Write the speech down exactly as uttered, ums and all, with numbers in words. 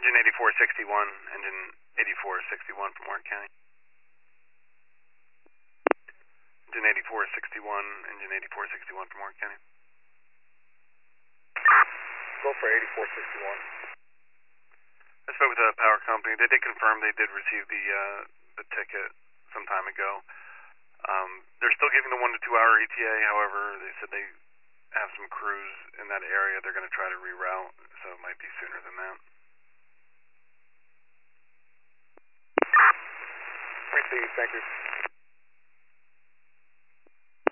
Engine eighty-four sixty-one, engine eighty-four sixty-one from Warren County. Engine eighty-four sixty-one, engine eighty-four sixty-one from Warren County. Go for eighty-four sixty-one. I spoke with the power company. They did confirm they did receive the uh, the ticket some time ago. Um, they're still giving the one to two hour E T A. However, they said they have some crews in that area. They're going to try to reroute, so it might be sooner than that. Appreciate you. Thank you.